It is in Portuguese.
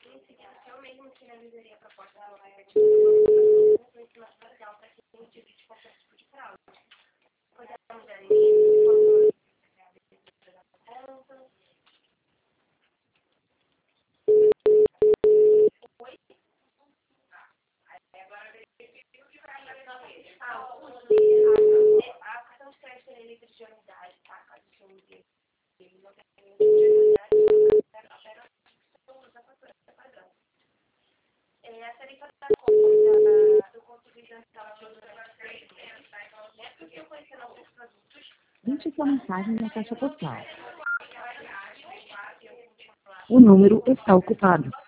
Em seguida, o senhor mesmo finalizaria a proposta da nova ética do ensino social para que não divide qualquer tipo de fraude. Podemos dar início à conta. A cartão de crédito é livre de anuidade, tá? Caso o senhor use ele, não tem limite de anuidade, apenas usa a fatura padrão. A tarifa da conta do contribuinte mensal durante 3 meses, né? Porque eu conheci novos produtos. Deixe sua mensagem na caixa postal. O número está ocupado.